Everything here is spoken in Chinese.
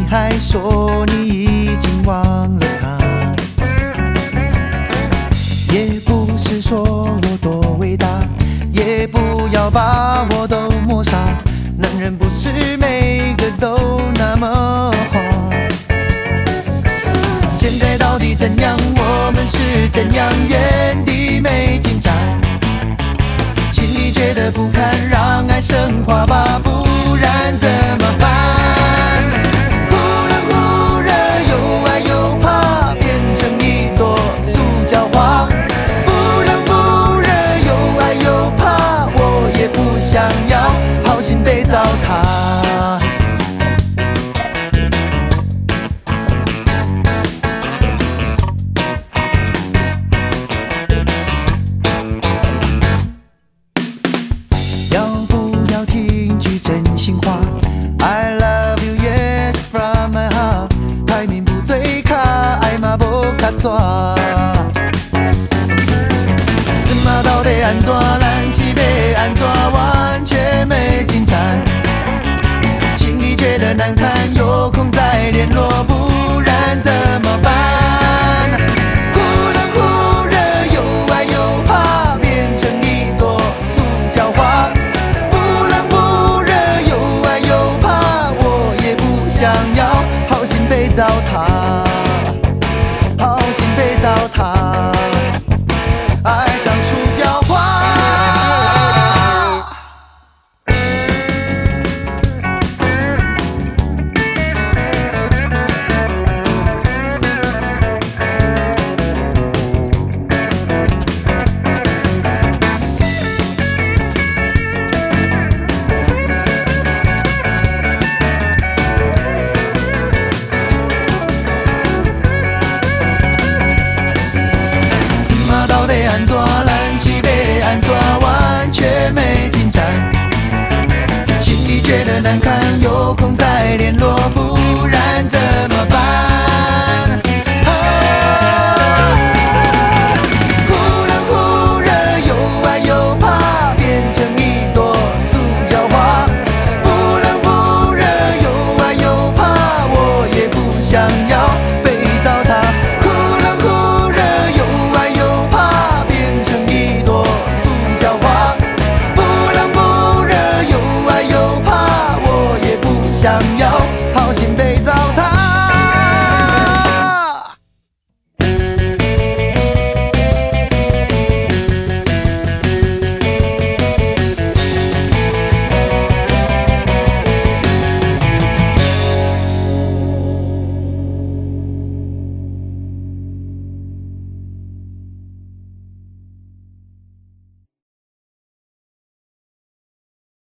你还说你已经忘了他，也不是说我多伟大，也不要把我都抹杀。男人不是每个都那么花。现在到底怎样？我们是怎样？原地没进展，心里觉得不堪，让爱升华吧，不然怎么办？忽冷忽热，又爱又怕，变成一朵塑胶花。不冷不热，又爱又怕，我也不想要好心被糟蹋。要不要听句真心话 ？I love you, yes, from my heart。台面不对卡，爱嘛无卡抓。怎么到底安怎？咱是要安怎？完全没进展。心里觉得难堪，有空再联络，不然怎么办？忽冷忽热，又爱又怕，变成一朵塑胶花。想要好心被糟蹋，好心被糟蹋，爱像塑胶花。到底安怎？咱是要安怎？完全没进展，心里觉得难堪，有空再联络。不